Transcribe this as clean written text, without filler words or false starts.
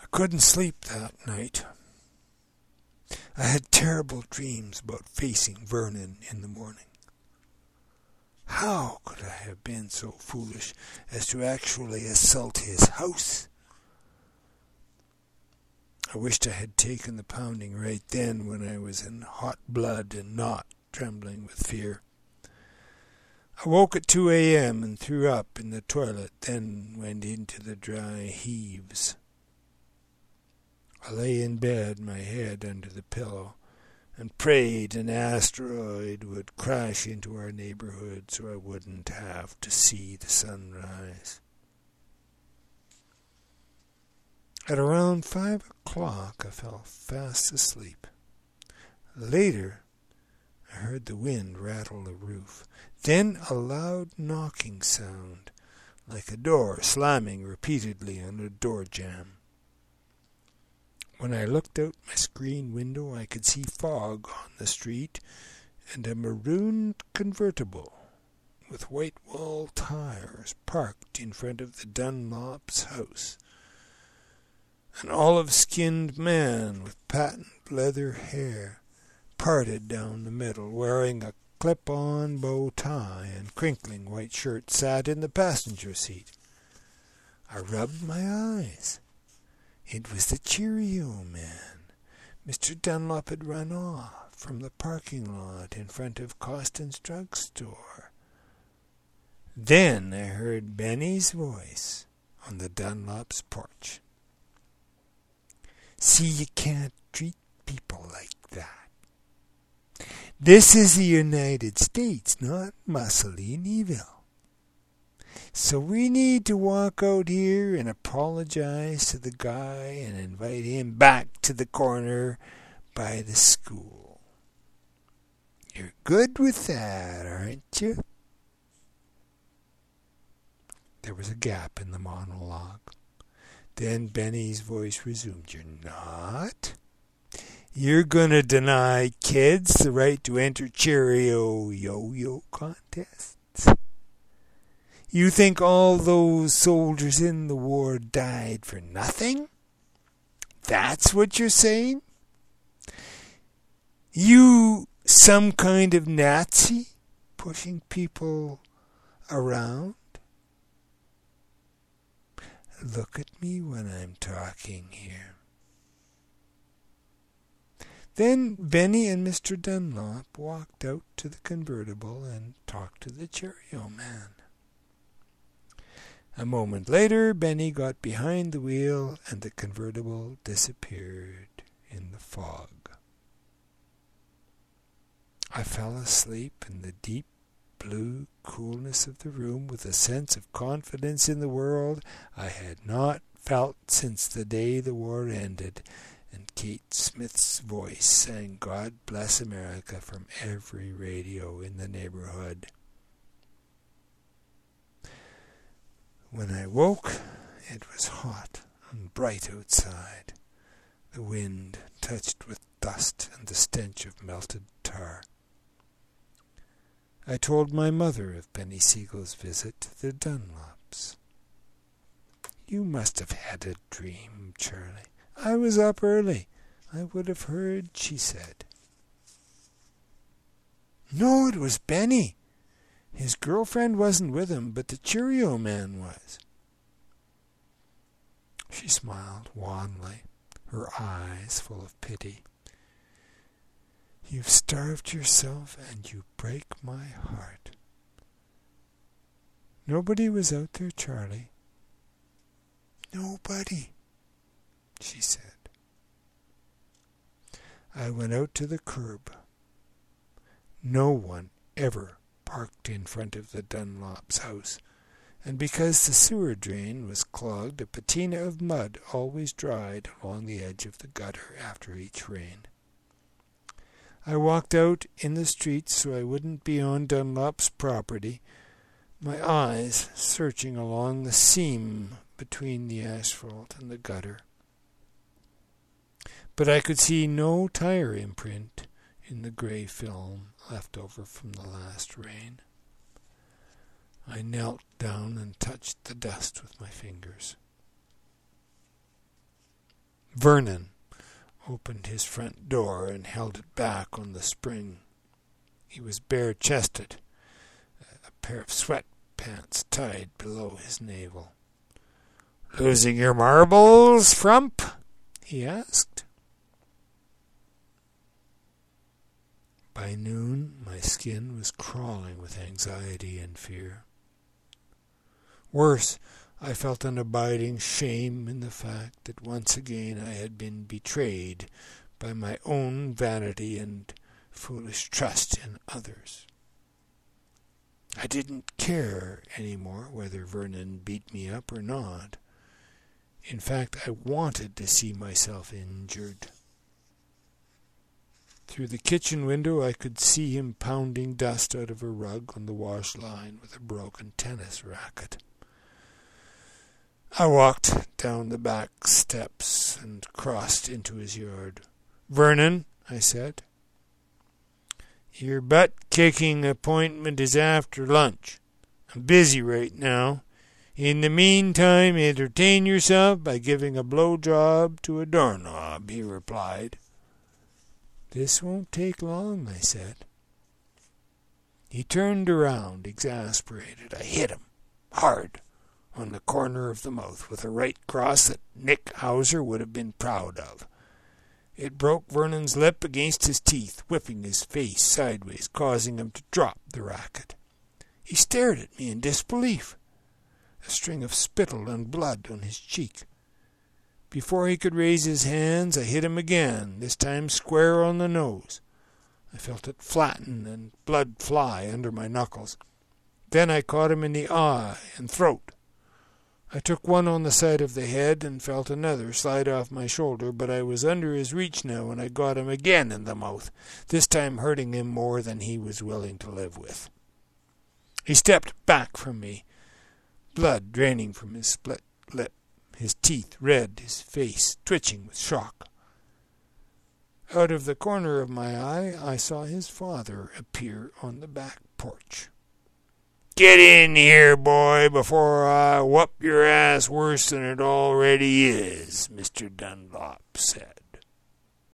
couldn't sleep that night. I had terrible dreams about facing Vernon in the morning. How could I have been so foolish as to actually assault his house? I wished I had taken the pounding right then when I was in hot blood and not trembling with fear. I woke at 2 a.m. and threw up in the toilet, then went into the dry heaves. I lay in bed, my head under the pillow, and prayed an asteroid would crash into our neighborhood so I wouldn't have to see the sunrise. At around 5 o'clock I fell fast asleep. Later I heard the wind rattle the roof, then a loud knocking sound, like a door slamming repeatedly on a door jamb. When I looked out my screen window, I could see fog on the street and a marooned convertible with white wall tires parked in front of the Dunlop's house. An olive-skinned man with patent leather hair parted down the middle, wearing a clip-on bow tie and crinkling white shirt, sat in the passenger seat. I rubbed my eyes. It was the Cheerio Man. Mr. Dunlop had run off from the parking lot in front of Costin's drugstore. Then I heard Benny's voice on the Dunlop's porch. See, you can't treat people like that. This is the United States, not Mussoliniville. So we need to walk out here and apologize to the guy and invite him back to the corner by the school. You're good with that, aren't you? There was a gap in the monologue. Then Benny's voice resumed. You're not? You're going to deny kids the right to enter Cheerio yo-yo contests? You think all those soldiers in the war died for nothing? That's what you're saying? You some kind of Nazi pushing people around? Look at me when I'm talking here. Then Benny and Mr. Dunlop walked out to the convertible and talked to the Cheerio Man. A moment later, Benny got behind the wheel and the convertible disappeared in the fog. I fell asleep in the deep blue coolness of the room with a sense of confidence in the world I had not felt since the day the war ended, and Kate Smith's voice sang God Bless America from every radio in the neighborhood. When I woke, it was hot and bright outside, the wind touched with dust and the stench of melted tar. I told my mother of Benny Siegel's visit to the Dunlops. You must have had a dream, Charlie. I was up early. I would have heard, she said. No, it was Benny. His girlfriend wasn't with him, but the Cheerio Man was. She smiled wanly, her eyes full of pity. You've starved yourself and you break my heart. Nobody was out there, Charlie. Nobody, she said. I went out to the curb. No one ever parked in front of the Dunlop's house, and because the sewer drain was clogged, a patina of mud always dried along the edge of the gutter after each rain. I walked out in the street so I wouldn't be on Dunlop's property, my eyes searching along the seam between the asphalt and the gutter. But I could see no tire imprint in the gray film left over from the last rain. I knelt down and touched the dust with my fingers. Vernon opened his front door and held it back on the spring. He was bare-chested, a pair of sweatpants tied below his navel. "Losing your marbles, Frump?" he asked. By noon, my skin was crawling with anxiety and fear. Worse, I felt an abiding shame in the fact that once again I had been betrayed by my own vanity and foolish trust in others. I didn't care any more whether Vernon beat me up or not. In fact, I wanted to see myself injured. Through the kitchen window I could see him pounding dust out of a rug on the wash line with a broken tennis racket. I walked down the back steps and crossed into his yard. "Vernon," I said, "your butt-kicking appointment is after lunch. I'm busy right now. In the meantime, entertain yourself by giving a blow-job to a doorknob," he replied. "This won't take long," I said. He turned around, exasperated. I hit him, hard, on the corner of the mouth, with a right cross that Nick Hauser would have been proud of. It broke Vernon's lip against his teeth, whipping his face sideways, causing him to drop the racket. He stared at me in disbelief, a string of spittle and blood on his cheek. Before he could raise his hands, I hit him again, this time square on the nose. I felt it flatten and blood fly under my knuckles. Then I caught him in the eye and throat. I took one on the side of the head and felt another slide off my shoulder, but I was under his reach now, and I got him again in the mouth, this time hurting him more than he was willing to live with. He stepped back from me, blood draining from his split lip, his teeth red, his face twitching with shock. Out of the corner of my eye, I saw his father appear on the back porch. "Get in here, boy, before I whoop your ass worse than it already is," Mr. Dunlop said.